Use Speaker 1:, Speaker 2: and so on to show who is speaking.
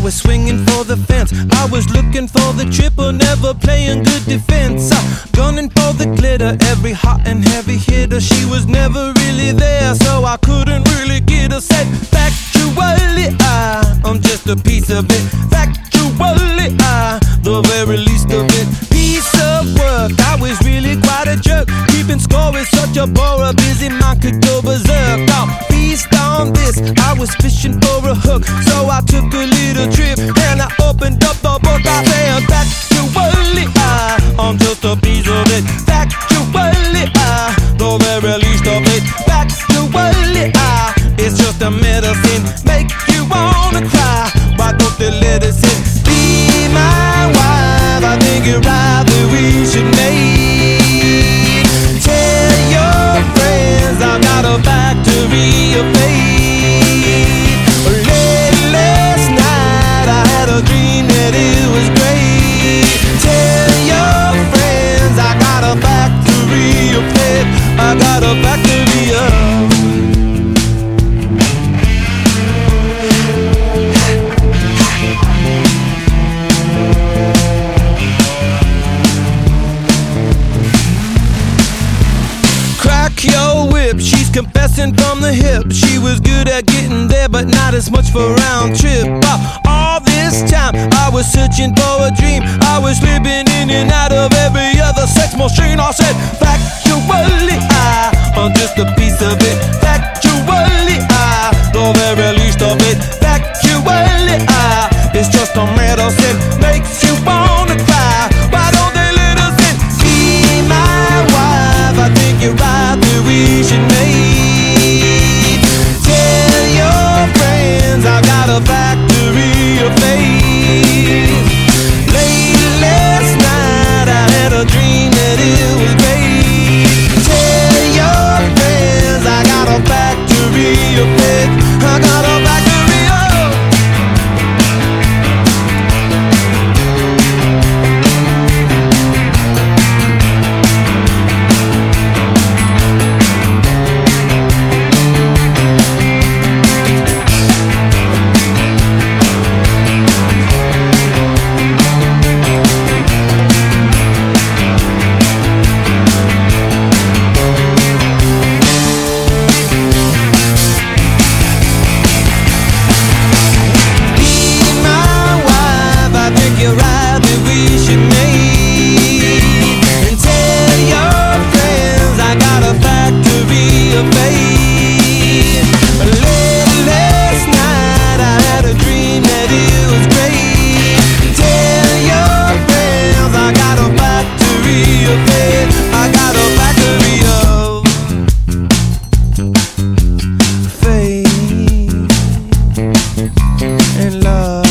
Speaker 1: was swinging for the fence. I was looking for the triple, never playing good defense. Gunning for the glitter, every hot and heavy hitter. She was never really there, so I couldn't really get her set. Factually, I'm just a piece of it. Factually, the very least of it. Piece of work, I was really quite a jerk. Keeping score is such a bore, a busy mind could go berserk. Now, feast on this, I was fishing for a hook, so I took a little trip and I opened up the book. I said, factually, I'm just a piece of it. Factually, the very least of it. Factually, it's just a medicine, make you wanna cry. Why don't they let us in? Be my wife, I think you're right that we should make. Tell your friends I've got a factory of faith. Late last night I had a dream that it was great. Tell your friends I got a factory of faith. I got a factory of your whip, she's confessing from the hip. She was good at getting there, but not as much for round trip. All this time, I was searching for a dream. I was slipping in and out of every other sex machine. I said, factually, I'm just a piece of it. Factually, the very least of it. Factually, it's just a medicine, makes you wanna cry. Why don't they let us in? Be my wife, I think you're right. We should make. Tell your friends I've got a factory of faith. Late last night I had a dream that it was great. Tell your friends I got a factory of faith. I got a factory of and love.